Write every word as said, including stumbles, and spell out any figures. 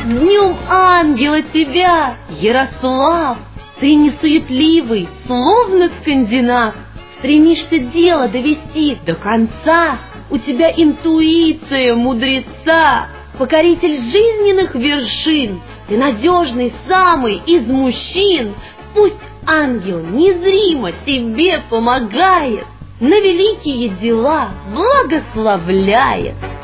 С днем ангела тебя, Ярослав! Ты не суетливый, словно скандинав, стремишься дело довести до конца. У тебя интуиция мудреца, покоритель жизненных вершин. Ты надежный самый из мужчин. Пусть ангел незримо тебе помогает, на великие дела благословляет.